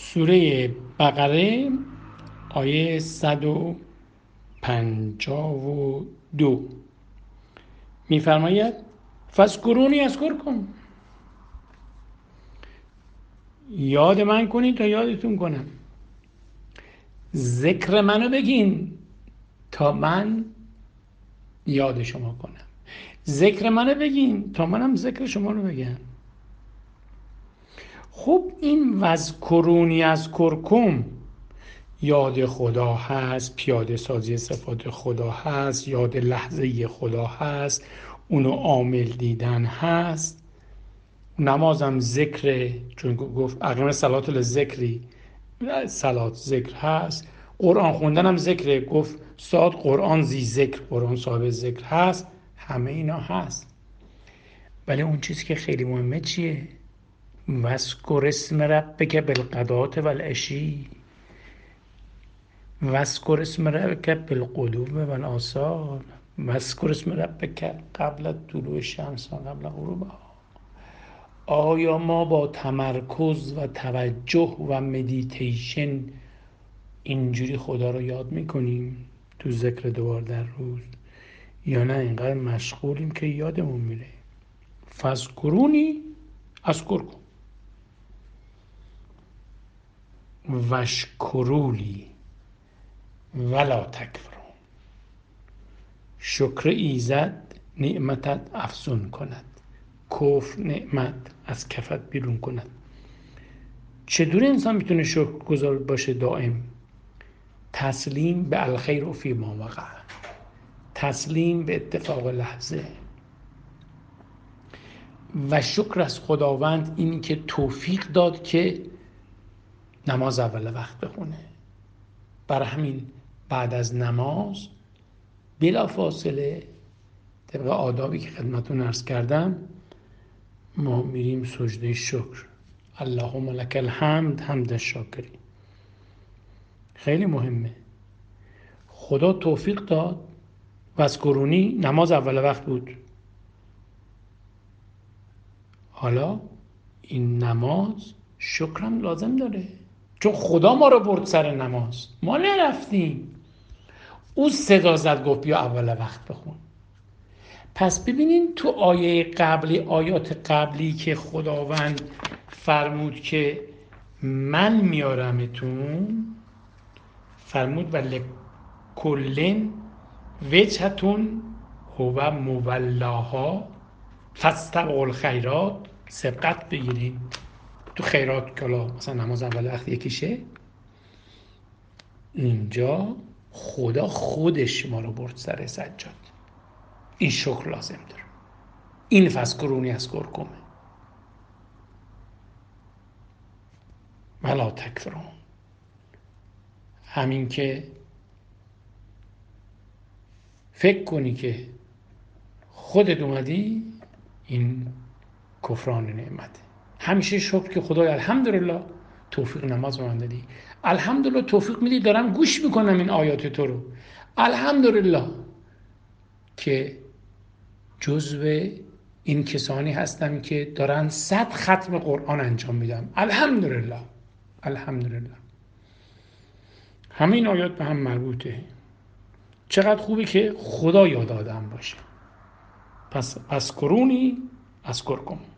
سوره بقره آیه 152 می‌فرماید فاذکرونی اذکرکم، یاد من کنید تا یادتون کنم. ذکر منو بگین تا من یاد شما کنم. ذکر منو بگین تا منم ذکر شما رو بگم. خب این وذکرونی اذکرکم یاد خدا هست، پیاده سازی صفات خدا هست، یاد لحظه خدا هست، اونو عامل دیدن هست. نمازم ذکر، چون گفت اقیم صلات للذکری، صلات ذکر هست. قرآن خوندنم ذکره، گفت صاد قرآن زی ذکر، قرآن صاحب ذکر هست. همه اینا هست، ولی اون چیزی که خیلی مهمه چیه؟ واذکر اسم ربک بالغداة والعشی واذکر اسم ربک بالغدو والآصال واذکر اسم ربک قبل طلوع الشمس و قبل غروبها. آیا ما با تمرکز و توجه و مدیتیشن اینجوری خدا رو یاد میکنیم تو ذکر دوبار در روز، یا نه اینقدر مشغولیم که یادمون میره؟ فاذکرونی اذکرکم واشکرولی ولا تکفرون. شکر ایزد نعمتت افزون کند، کفر نعمت از کفت بیرون کند. چطور انسان میتونه شکرگزار باشه دائم؟ تسلیم به الخیر فی ما وقع، تسلیم به اتفاق لحظه. و شکر از خداوند این که توفیق داد که نماز اول وقت بخونه. برای همین بعد از نماز بلا فاصله طبق آدابی که خدمتون عرض کردم ما میریم سجده شکر. اللهم لک الحمد حمد الشاکرین. خیلی مهمه. خدا توفیق داد. وذکرونی نماز اول وقت بود. حالا این نماز شکرم لازم داره، چون خدا ما رو برد سر نماز، ما نرفتیم. او صدا زد گفت بیا اول وقت بخون. پس ببینین تو آیه قبلی، آیات قبلی که خداوند فرمود که من میارمتون، فرمود ولکلن وجهتون هو مولاها فاستبقوا الخیرات. سبقت بگیرین تو خیرات، که مثلا نماز اول وقت یکیشه. اینجا خدا خودش ما رو برد سر سجاد. این شکر لازم داره. این فاذکرونی اذکرکم ولا تکفرون. همین که فکر کنی که خودت اومدی، این کفران نعمته. همیشه شکر که خدای الحمدلله توفیق نماز به من دادی، الحمدلله توفیق میدی دارم گوش میکنم این آیات تو رو، الحمدلله که جزو این کسانی هستم که دارن 100 ختم قرآن انجام میدم، الحمدلله الحمدلله. همه این آیات به هم مربوطه. چقدر خوبه که خدا یاد آدم باشه. پس اذکرونی اذکرکم.